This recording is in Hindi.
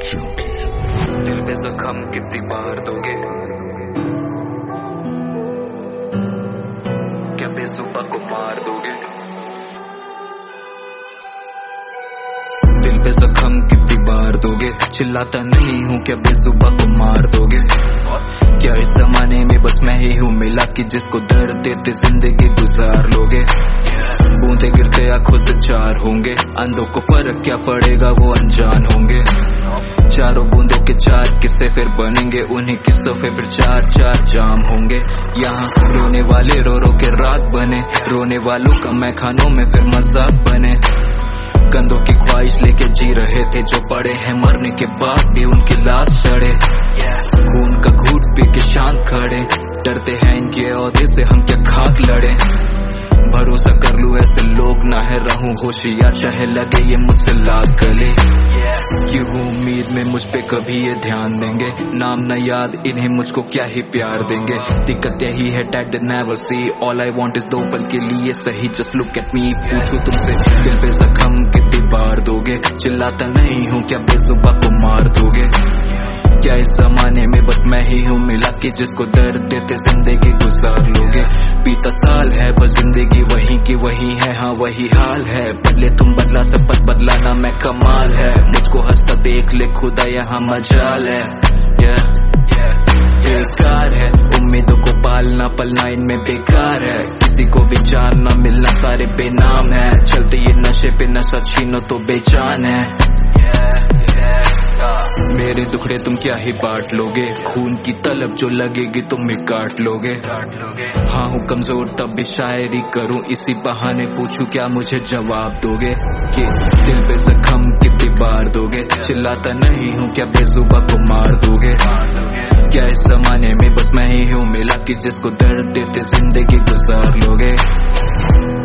दिल पे जख्म कितनी बार दोगे? क्या बेजुबान को मार दोगे? दिल पे जख्म कितनी बार दोगे? चिल्लाता नहीं हूँ, क्या बेजुबान को मार दोगे? क्या इस जमाने में बस मैं ही हूँ मिला कि जिसको दर्द देते जिंदगी गुजार लोगे? बूंदे गिरते आंखों से चार होंगे, अंधों को फर्क क्या पड़ेगा, वो अनजान होंगे। चारों बूंदों के चार किस्से फिर बनेंगे, उन्हीं किस्सों पे फिर चार चार जाम होंगे। यहाँ रोने वाले रो रो के रात बने, रोने वालों का मैं खानों में फिर मजाक बने। कंधों की ख्वाहिश लेके जी रहे थे जो पड़े हैं मरने के बाद भी उनकी लाश चढ़े। खून का घूंट पी के शांत खड़े, डरते हैं इनके औहदे से हम क्या खाक लड़े। भरोसा कर लूं ऐसे लोग ना है, रहूं होशियार चाहे लगे ये मुझसे लाख गले। क्यों हूँ उम्मीद में मुझ पे कभी ये ध्यान देंगे, नाम न याद इन्हें मुझको क्या ही प्यार देंगे। दिक्कत यही है that they never see, all I want is 2 पल के लिए सही, just look at me। पूछूं तुमसे दिल पे जख्म कितनी बार दोगे? चिल्लाता नहीं हूँ, क्या बेजुबान को मार दोगे? क्या इस जमाने में बस मैं ही हूँ मिला कि जिसको दर्द देते जिंदगी गुजार लोगे? बीता साल है बस जिंदगी वही की वही है, हाँ वही हाल है। बदले तुम बदला सब पर बदलाना मैं कमाल है, मुझको हंसता देख ले खुदा यहाँ मजाल है। बेकार है उम्मीदों को पालना, पलना इनमें बेकार है। किसी को भी जान ना मिलना, सारे बेनाम है। चलते ये नशे पे नशा छीनो तो बेजान है। मेरे दुखड़े तुम क्या ही बांट लोगे, खून की तलब जो लगेगी तुम ही काट लोगे। हाँ हूँ कमजोर तब भी शायरी करूं, इसी बहाने पूछूं क्या मुझे जवाब दोगे? कि दिल पे जख्म कितनी बार दोगे? चिल्लाता नहीं हूँ, क्या बेजुबान को मार दोगे? क्या इस जमाने में बस मैं ही हूँ मिला कि जिसको दर्द देते जिंदगी गुजार लोगे?